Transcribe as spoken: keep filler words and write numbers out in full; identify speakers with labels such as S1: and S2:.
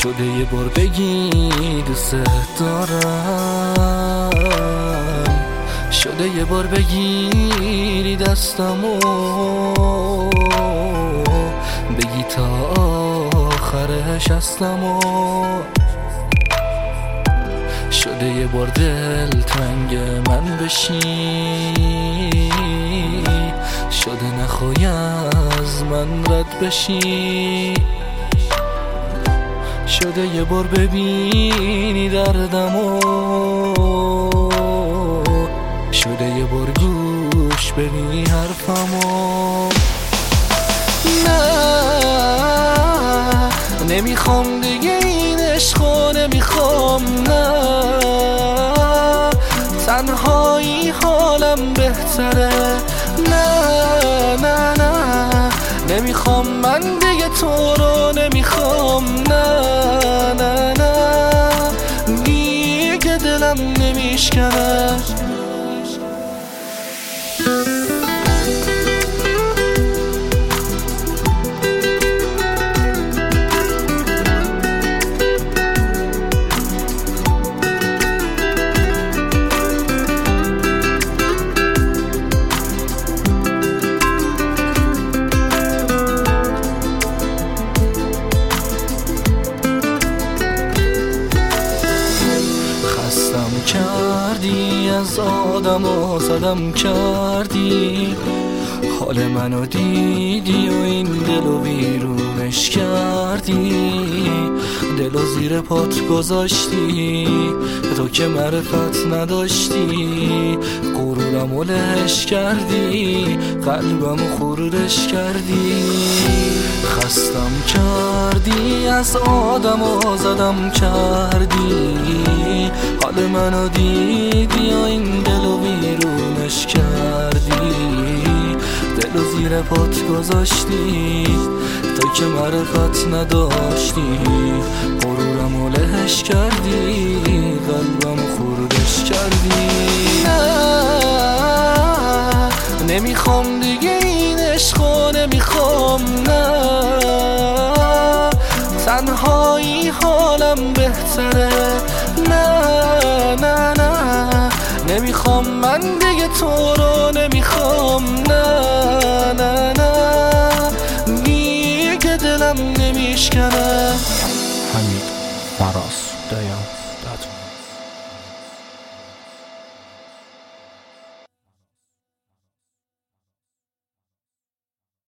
S1: شده یه بار بگی دوست دارم، شده یه بار بگیری دستمو، بگی تا آخرش هستمو. شده یه بار دل تنگ من بشی، شده نخوای از من رد بشی، شده یه بار ببینی دردمو، شده یه بار گوش بدی حرفمو. نه نمیخوام دیگه این عشقو، نمیخوام، نه تنهایی حالم بهتره، نه نه نه نمیخوام من دیگه تو رو، نمیخوام، نه نه نه دیگه دلم نمیشکنه. کردی از آدم و صدم کردی، حال منو دیدی و این دلو بیرونش کردی، دلو زیر پات گذاشتی تو که معرفت نداشتی، غرورمو لهش کردی، قلبمو خوردش کردی. خستم کردی از آدم و زدم کردی، حال منو دیدی و این دلو بیرونش کردی، دلو زیر پات گذاشتی تو که معرفت نداشتی، غرورمو لهش کردی، قلبمو خوردش کردی. نه نمیخوام دیگه این عشقو، نمیخوام، نه تنهایی حالم بهتره، نه نه نه نمیخوام من دیگه تو رو، نمیخوام، نه نه نه دیگه دلم نمیشکنه.
S2: حمید فراز دایان.